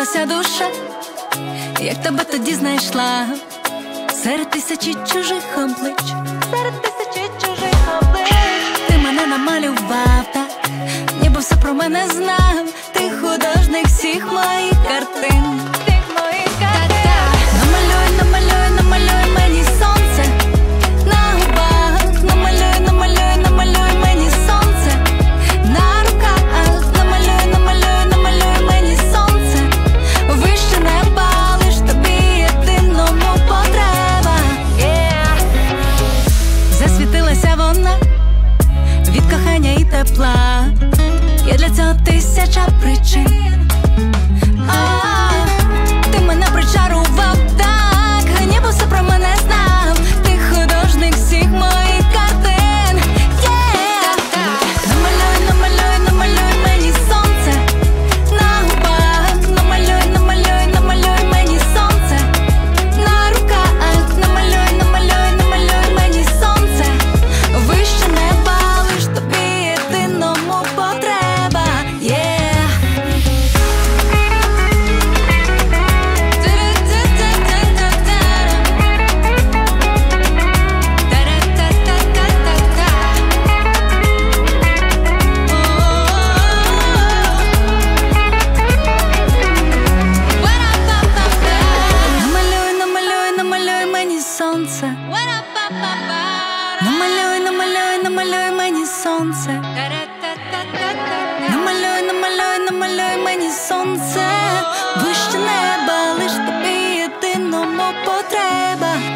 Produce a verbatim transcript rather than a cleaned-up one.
Розбилася душа, як тебе тоді знайшла, серед тисячі чужих облич, серед тисячі чужих облич. Ти мене намалював так, ніби все про мене знав. Ти художник всіх моїх картин, всіх моїх картин. Намалюй, намалюй, намалюй мені сонце на губах, намалюй, намалюй, намалюй мені сонце на руках, намалюй, намалюй, намалюй мені сонце вище неба, лиш тобі єдиному потреба. Yeah. Засвітилася вона від кохання і тепла, є для цього тисяча причин. А, ти мене причарував так, ніби все про мене знав. Ти художник всіх моїх картин. Yeah. Намалюй, намалюй, намалюй мені сонце на губах, намалюй, намалюй, намалюй мені сонце на руках, намалюй, намалюй, намалюй мені сонце вище неба, лиш тобі єдиному потреба. Yeah. Намалюй, намалюй, намалюй мені сонце. Намалюй, намалюй, намалюй мені сонце. Намалюй, намалюй, намалюй мені сонце вище неба, лиш тобі єдиному потреба.